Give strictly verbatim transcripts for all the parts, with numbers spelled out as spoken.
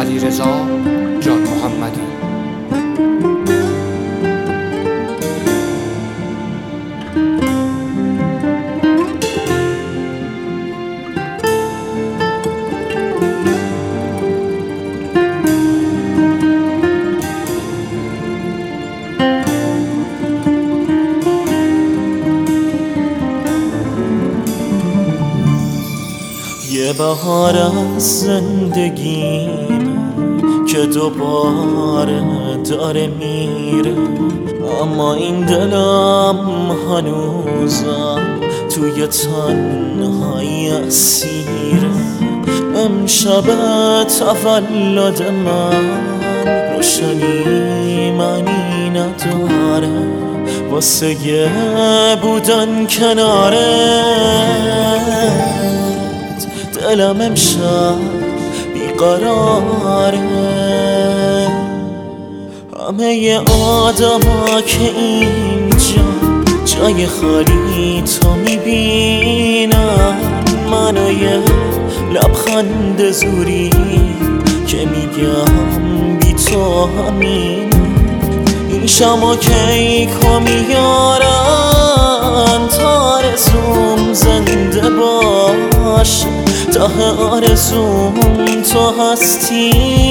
علیرضا جان محمدی. یه بهار از زندگیم که دوباره داره میره، اما این دلم هنوزم توی تنهایی اسیره. امشب تولد من روشنی معنی نداره واسه بودن کناره. دلم امشب بیقراره. همه آدم ها که اینجا جای خالی تو میبینن، منو یه لبخند زوری که میگم بی تو همین. این شما کیکو میارن تا آرزوم زنده باشه، ته آرزوم تو هستی.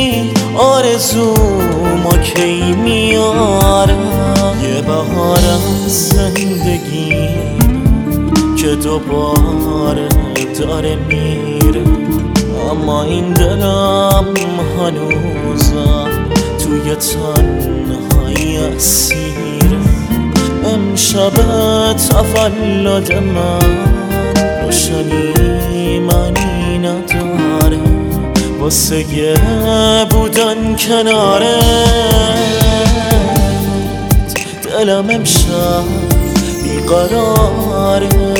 آرزوم کی میاره یه بهار از زندگی که دوباره داره میره، اما این دلم هنوزم توی تنهایی اسیره. امشب تولد من روشنی معنی نداره واسه بودن کناره. دلم امشب بیقراره.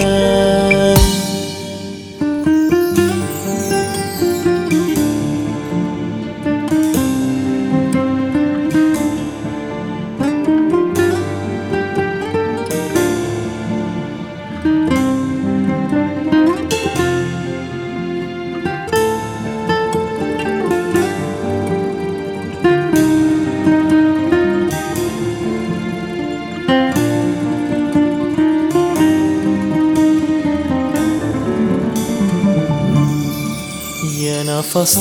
یه نفس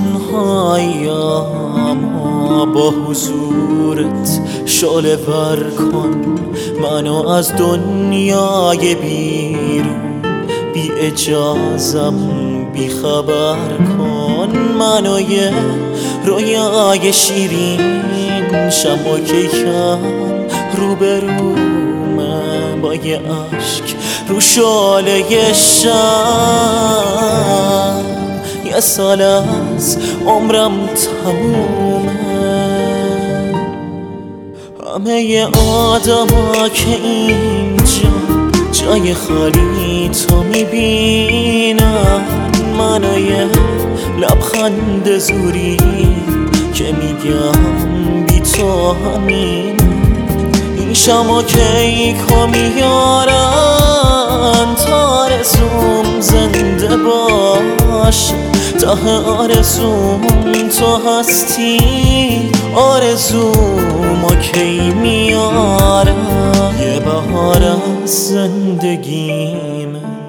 تنهاییم با حضورت شعله ور کن، منو از دنیای بیرون بی اجازم بی خبر کن. منو یه رویای شیرین شب و کیکم روبرومه با یه عشق رو شعله شم. یه سال از عمرم تمومه. همه آدم ها که اینجا جای خالی تو میبینن، منو یه لبخند زوری که میگم بی تو همین. این شما کیکو میارن تا آرزوم زنده باشه، ته آرزوم تو هستی. آرزوم کی میاره یه بهار از زندگیم